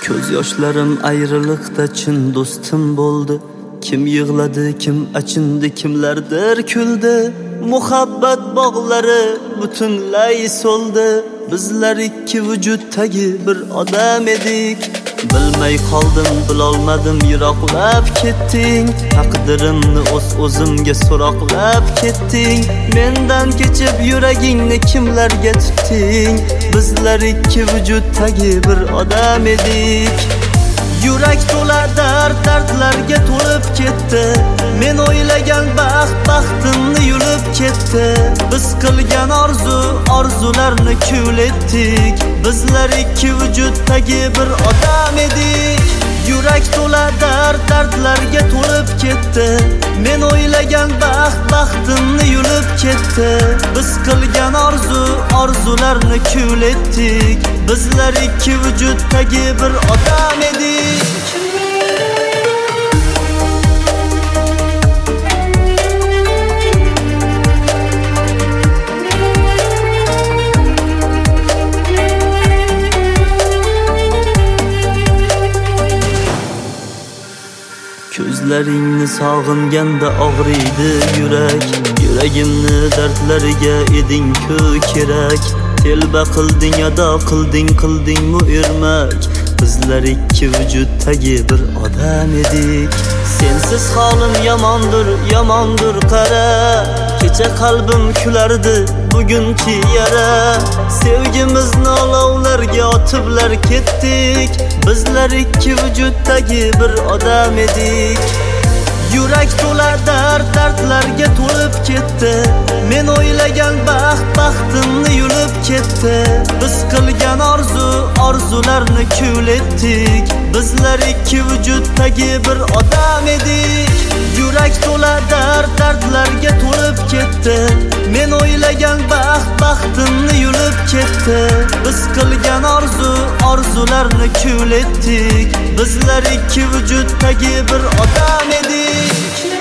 Ko'z yoshlarim ayriliqda chin do'stim bo'ldi. Kim yig'ladi, kim achindi, kimlardir kuldi. Muhabbat bog'lari butunlay so'ldi. Bizlar ikki vujuddagi bir odam edik. Bilmay qoldim, bilolmadim, yiroqlab ketding. Taqdirimni o'zimga so'roqlab ketding. Mendan kechib yuragingni kimlarga tutding? Bizlar ikki vujuddagi bir odam edik. Yurak to'la dardlarga to'lib ketdi. Men o'ylagan baxtimni yulib ketdi. Biz qilgan orzularni kul etdik. Bizlar ikki vujuddagi bir odam edik. Yurak to'la dardlarga to'lib ketdi. Men o'ylagan baxtimni yulib ketdi. Biz qilgan orzularni kul etdik. Bizlar ikki vujuddagi bir odam edik. Ko'zlaringni sog'inganda og'riydi yurak. Yuragimni dardlariga eding-ku kerak. Telba qilding, ado qilding-mu ermak. Bizlar ikki vujuddagi bir odam edik. Sensiz holim yomondir qara. Kecha qalbim kulardi, bugunki yara. Sevgimizni olovlarga otiblar ketdik. Bizlar ikki vujuddagi bir odam edik. Yurak to'la dardlarga to'lib ketdi. Men o'ylagan baxtimni yulib ketdi. Biz qilgan orzularni kul etdik. Bizlar ikki vujuddagi bir odam edik. Yurak to'la dardlarga to'lib ketdi. Men o'ylagan baxtimni yulib ketdi. Biz qilgan orzularni kul etdik. Bizlar ikki vujuddagi bir odam edik.